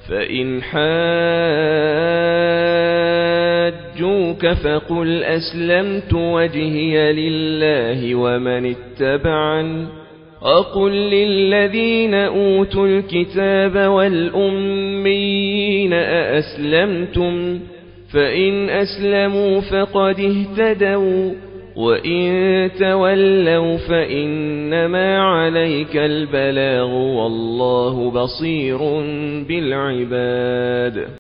فإن حاجوك فقل أسلمت وجهي لله ومن اتبعني أقل للذين أوتوا الكتاب والأميين أأسلمتم فإن أسلموا فقد اهتدوا وإن تولوا فإنما عليك البلاغ والله بصير بالعباد.